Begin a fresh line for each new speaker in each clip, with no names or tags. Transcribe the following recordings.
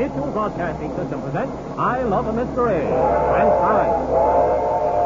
National Broadcasting System presents I Love a Mystery. Transcribed.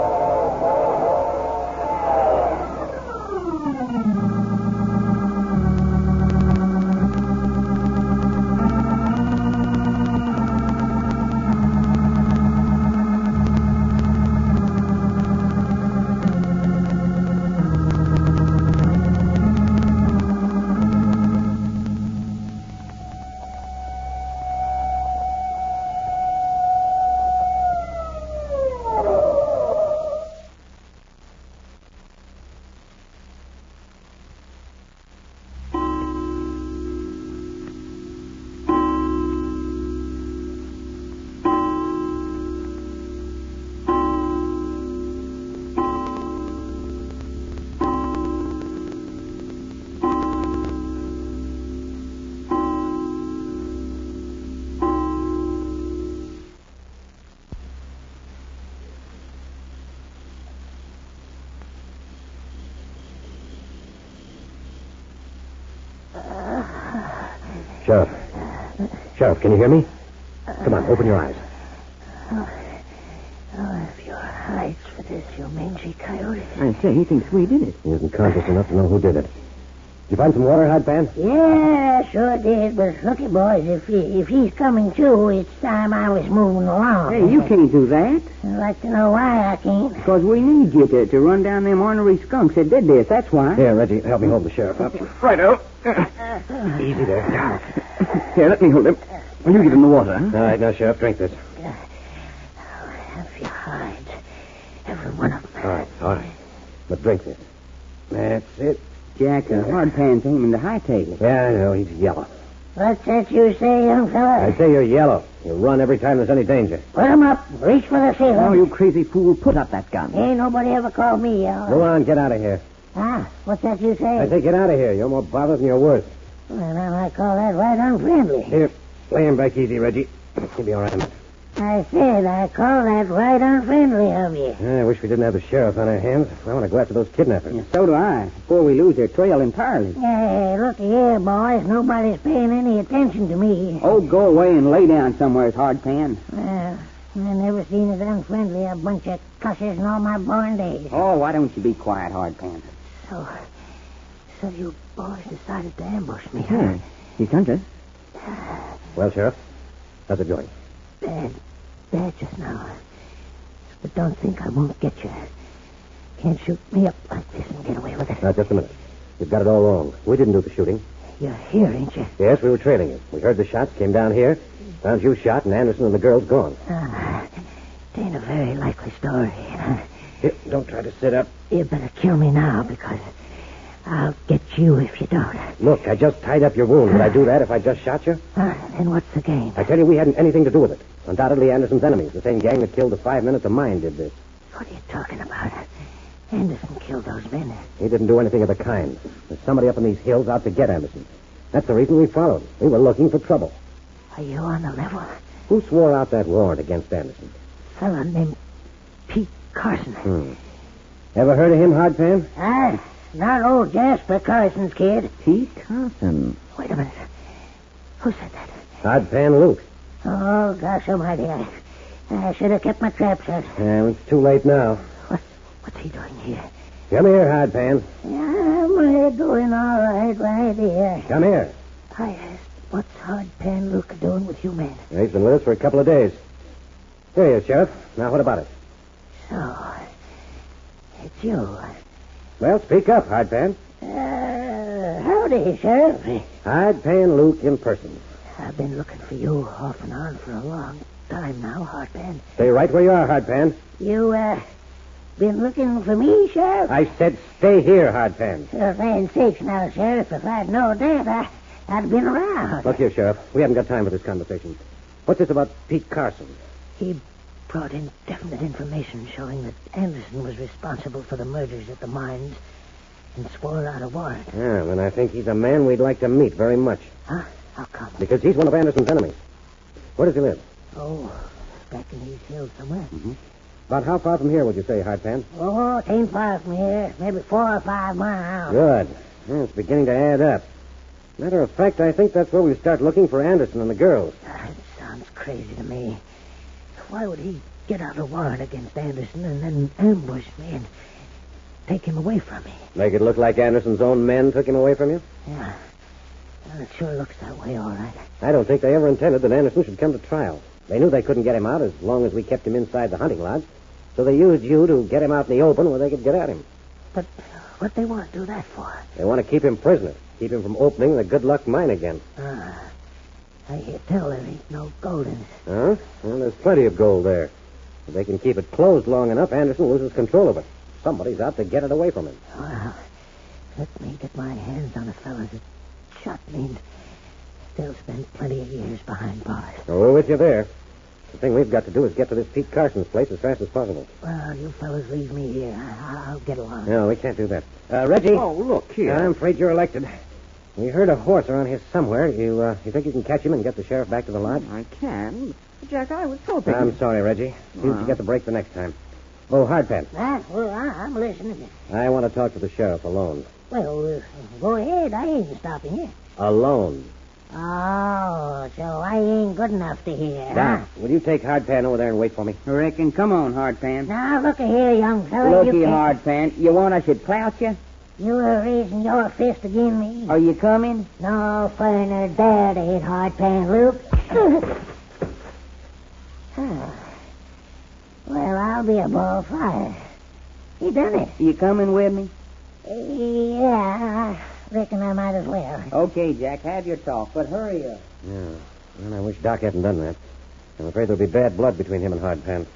Sheriff, can you hear me? Come on, open your eyes.
If you're hides for this, you mangy coyote.
I say, he thinks we did it.
He isn't conscious enough to know who did it. Did you find some water, Hard Pan?
Yeah, sure did. But looky, boys, if he's coming to, it's time I was moving along.
Hey, you can't do that.
I'd like to know why I can't.
Because we need you to run down them ornery skunks that did this. That's why.
Here, Reggie, help me hold the sheriff up.
Righto.
Easy there.
Here, let me hold him. Will you get in the water, huh?
All right, now, Sheriff, drink this.
Have your hides. Every one of them.
All right. But drink this. That's it.
Jack, Hard Pan's aiming to hightail it.
Yeah, I know. He's yellow.
What's that you say, young fella?
I say you're yellow. You run every time there's any danger.
Put him up. Reach for the ceiling.
Oh, you crazy fool. Put up that gun.
Ain't nobody ever called me yellow.
Go on, get out of here.
Huh? What's that you say?
I say get out of here. You're more bothered than you're worth.
Well, I call that right unfriendly.
Here, lay him back easy, Reggie. He'll be all right in a minute.
I said I call that right unfriendly of you.
I wish we didn't have the sheriff on our hands. I want to go after those kidnappers.
Yeah, so do I. Before we lose their trail entirely.
Hey, look here, boys. Nobody's paying any attention to me.
Oh, go away and lay down somewhere, Hard Pan.
Well, I never seen as unfriendly a bunch of cussers in all my born days.
Oh, why don't you be quiet, Hard Pan?
So you boys decided to ambush me, huh?
Yeah. He's hunter.
Well, Sheriff, how's it going?
Bad just now. But don't think I won't get you. Can't shoot me up like this and get away with it.
Now, just a minute. You've got it all wrong. We didn't do the shooting.
You're here, ain't you?
Yes, we were trailing you. We heard the shots, came down here, found you shot, and Anderson and the girls gone.
It ain't a very likely story.
Here, don't try to sit up.
You better kill me now, because I'll get you if you don't.
Look, I just tied up your wound. Would I do that if I just shot you?
Then what's the game?
I tell you, we hadn't anything to do with it. Undoubtedly Anderson's enemies, the same gang that killed the 5 minutes of mine, did this.
What are you talking about? Anderson killed those men.
He didn't do anything of the kind. There's somebody up in these hills out to get Anderson. That's the reason we followed. We were looking for trouble.
Are you on the level?
Who swore out that warrant against Anderson?
A fella named Pete Carson.
Ever heard of him, Hard Pan?
Not old Jasper Carson's kid.
Pete Carson.
Wait a minute. Who said that?
Hard Pan Luke.
Oh, gosh almighty. I should have kept my trap shut.
It's too late now.
What's he doing here?
Come here, Hard Pan.
I'm doing all right here.
Come here.
I asked, what's Hard Pan Luke doing with you men?
He's been with us for a couple of days. Here he is, Sheriff. Now, what about it?
So, it's you.
Well, speak up, Hard Pan.
Howdy, Sheriff.
Hard Pan Luke in person.
I've been looking for you off and on for a long time now, Hard Pan.
Stay right where you are, Hard Pan.
You, been looking for me, Sheriff?
I said stay here, Hard Pan.
For land's sakes now, Sheriff. If I'd known that, I'd have been around.
Look here, Sheriff. We haven't got time for this conversation. What's this about Pete Carson?
He brought in definite information showing that Anderson was responsible for the murders at the mines and swore out a warrant.
Yeah, then I think he's a man we'd like to meet very much.
Huh? How come?
Because he's one of Anderson's enemies. Where does he live?
Oh, back in these hills somewhere.
Mm-hmm. About how far from here would you say, Hard Pan?
Oh, it ain't far from here. Maybe 4 or 5 miles.
Good. Yeah, it's beginning to add up. Matter of fact, I think that's where we start looking for Anderson and the girls.
It sounds sounds crazy to me. Why would he get out a warrant against Anderson and then ambush me and take him away from me?
Make it look like Anderson's own men took him away from you?
Yeah. Well, it sure looks that way, all right.
I don't think they ever intended that Anderson should come to trial. They knew they couldn't get him out as long as we kept him inside the hunting lodge. So they used you to get him out in the open where they could get at him.
But what they want to do that for?
They want to keep him prisoner. Keep him from opening the Good Luck mine again.
I hear tell there ain't no gold in it.
Huh? Well, there's plenty of gold there. If they can keep it closed long enough, Anderson loses control of it. Somebody's out to get it away from him.
Well, let me get my hands on the fellas that shot me and still spend plenty of years behind bars.
Well, we're with you there. The thing we've got to do is get to this Pete Carson's place as fast as possible.
Well, you fellas leave me here. I'll get along.
No, we can't do that. Reggie.
Oh, look here.
I'm afraid you're elected. We heard a horse around here somewhere. You think you can catch him and get the sheriff back to the lodge?
I can. Jack, I was hoping.
I'm sorry, Reggie. See if you get the break the next time. Oh, Hardpan.
Well, I'm listening.
I want to talk to the sheriff alone.
Well, go ahead. I ain't stopping you.
Alone.
Oh, so I ain't good enough to hear,
Now,
huh?
will you take Hardpan over there and wait for me?
I reckon. Come on, Hardpan.
Now, look here, young fella.
Looky, Hardpan. You want I should clout you?
You were raising your fist against me.
Are you coming?
No foreigner dare to hit Hardpan, Luke. Well, I'll be a ball fire. He done it.
You coming with me?
Yeah, I reckon I might as well.
Okay, Jack, have your talk, but hurry up.
Yeah. Well, I wish Doc hadn't done that. I'm afraid there'll be bad blood between him and Hardpan.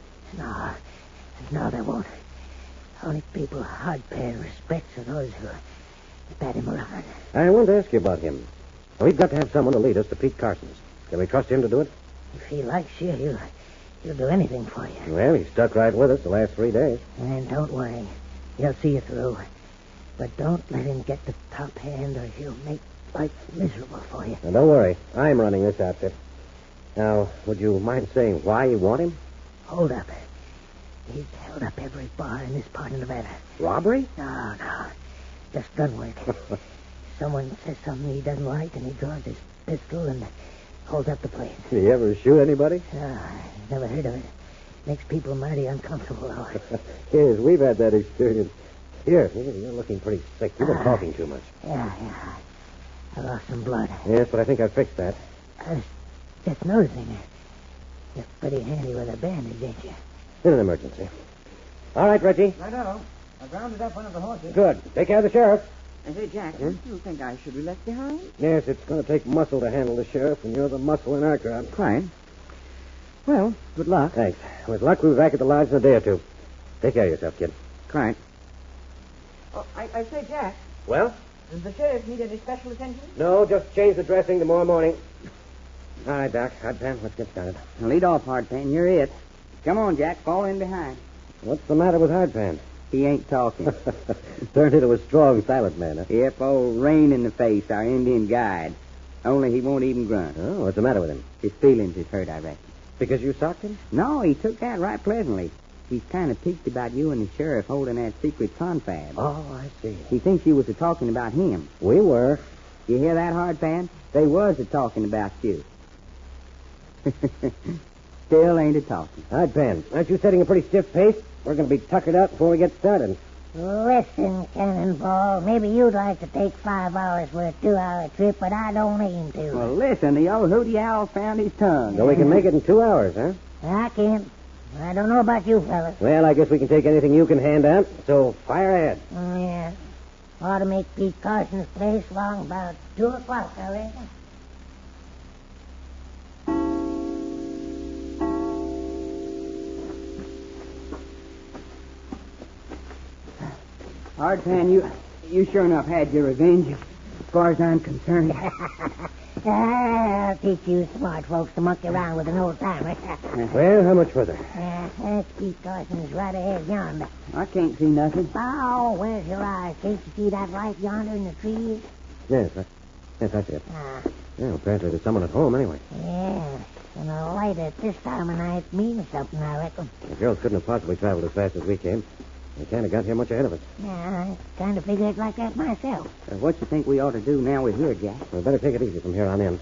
No, there won't. Only people Hardpan respects are those who bat him around.
I wanted to ask you about him. We've got to have someone to lead us to Pete Carson's. Can we trust him to do it?
If he likes you, he'll do anything for you.
Well, he's stuck right with us the last 3 days.
And don't worry. He'll see you through. But don't let him get the top hand or he'll make life miserable for you.
Now, don't worry. I'm running this outfit. Now, would you mind saying why you want him?
Hold up. He's held up every bar in this part of Nevada.
Robbery?
No. Just gun work. Someone says something he doesn't like and he draws his pistol and holds up the place.
Did he ever shoot anybody?
Never heard of it. Makes people mighty uncomfortable, though.
Yes, we've had that experience. Here, you're looking pretty sick. You've been talking too much.
Yeah. I lost some blood.
Yes, but I think I fixed that.
I was just noticing. You're pretty handy with a bandage, ain't you?
In an emergency. All right, Reggie.
Righto. I've rounded up one of the horses.
Good. Take care of the sheriff.
I say, Jack, you think I should be left behind?
Yes, it's going to take muscle to handle the sheriff, and you're the muscle in our crowd.
Quite. Well, good luck.
Thanks. With luck, we'll be back at the lodge in a day or two. Take care of yourself, kid.
Quite. Oh, I say, Jack,
Well?
does the sheriff need any special attention?
No, just change the dressing tomorrow morning. All right, Doc. Hardpan, let's get started.
Now, lead off, Hardpan. You're it. Come on, Jack. Fall in behind.
What's the matter with Hardpan?
He ain't talking.
Turned into a strong, silent man, huh?
Yep, old Rain in the Face, our Indian guide. Only he won't even grunt.
Oh, what's the matter with him?
His feelings is hurt, I reckon.
Because you socked him?
No, he took that right pleasantly. He's kind of piqued about you and the sheriff holding that secret confab.
Oh, I see.
He thinks you was a-talking about him.
We were.
You hear that, Hardpan? They was a-talking about you. Still ain't a-talking.
Hardpan, aren't you setting a pretty stiff pace? We're going to be tuckered out before we get started.
Listen, Cannonball, maybe you'd like to take 5 hours for a 2-hour trip, but I don't aim to.
Well, listen, the old hooty owl found his tongue.
So we can make it in 2 hours, huh?
I can't. I don't know about you fellas.
Well, I guess we can take anything you can hand out, so fire ahead.
Yeah. Ought to make Pete Carson's place along about 2 o'clock, I reckon.
Hardpan, you sure enough had your revenge, as far as I'm concerned.
I'll teach you smart folks to monkey around with an old-timer.
Well, how much further?
That's Pete Carson's right ahead yonder.
I can't see nothing.
Oh, where's your eyes? Can't you see that light yonder in the trees?
Yes, I see it. Well, apparently there's someone at home anyway.
Yeah. And a light at this time of night means something, I reckon.
The girls couldn't have possibly traveled as fast as we came. They kind of got here much ahead of us.
Yeah, I kind of figured like that myself.
What you think we ought to do now we're here, Jack?
We better take it easy from here on in.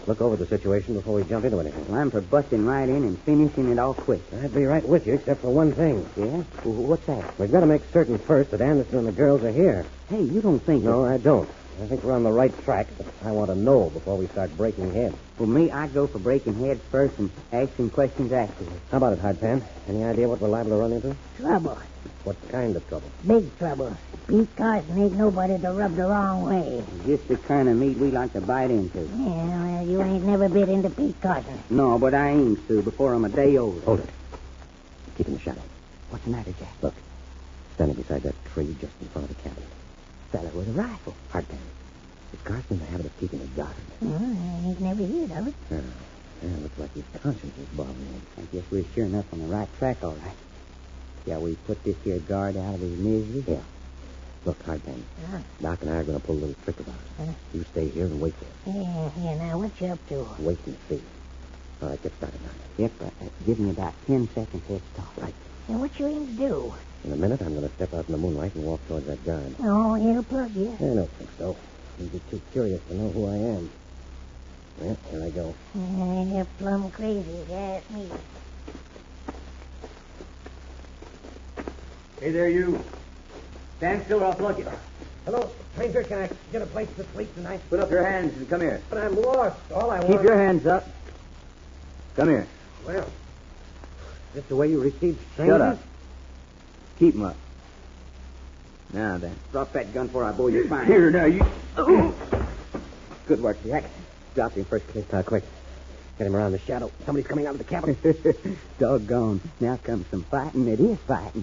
look over the situation before we jump into anything.
Well, I'm for busting right in and finishing it all quick.
I'd be right with you, except for one thing.
Yeah? Well, what's that?
We've got to make certain first that Anderson and the girls are here.
Hey, you don't think...
No, I don't. I think we're on the right track, but I want to know before we start breaking heads.
For me, I go for breaking heads first and asking questions afterwards.
How about it, Hardpan? Any idea what we're liable to run into?
Trouble.
What kind of trouble?
Big trouble. Pete Carson ain't nobody to rub the wrong way.
Just the kind of meat we like to bite into.
Yeah, well, you ain't never bit into Pete Carson.
No, but I aim to before I'm a day older.
Hold it. Keep in the shadow.
What's the matter, Jack?
Look, standing beside that tree just in front of the cabin.
Fella with a rifle.
Hardpan. Is Carson in the habit of keeping a guard?
I ain't never heard of it.
Yeah, looks like his conscience is bothering him.
I guess we're sure enough on the right track, all right. Shall we put this here guard out of his misery?
Yeah. Look, Hardpan. Doc and I are going to pull a little trick of ours. You stay here and wait there.
Yeah, now what you up to?
Wait and see. All right, get started now.
Yep, give me about 10 seconds head start.
Right.
And what you aim to do?
In a minute, I'm going to step out in the moonlight and walk towards that guard.
Oh, he'll plug you.
I don't think so. You'd be too curious to know who I am. Well, here I go.
You're plumb crazy, if you ask me.
Hey there, you. Stand still or I'll plug you.
Hello, stranger. Can I get a place to sleep tonight?
Put up your hands and come here.
But I'm lost. All I want...
Keep your hands up. Come here.
Well, is this the way you receive strangers?
Shut up. Keep 'em up. Now then.
Drop that gun before I blow your spine.
Here, now, you...
Good work, Jack. Drop him first, kid.
Quick. Get him around the shadow. Somebody's coming out of the cabin.
Doggone. Now comes some fighting. It is fighting.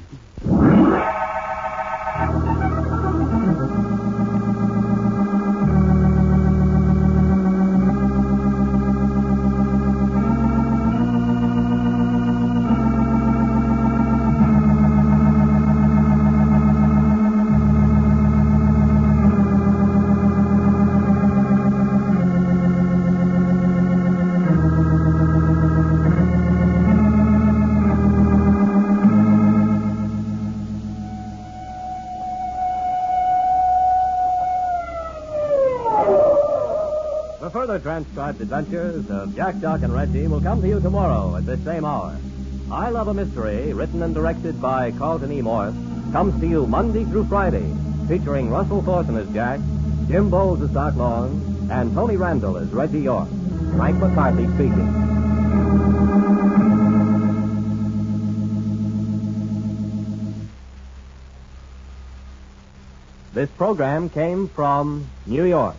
Further transcribed adventures of Jack, Doc, and Reggie will come to you tomorrow at this same hour. I Love a Mystery, written and directed by Carlton E. Morse, comes to you Monday through Friday, featuring Russell Thornton as Jack, Jim Bowles as Doc Long, and Tony Randall as Reggie York. Frank McCarthy speaking. This program came from New York.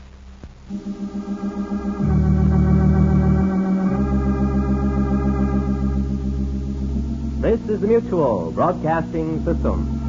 This is the Mutual Broadcasting System.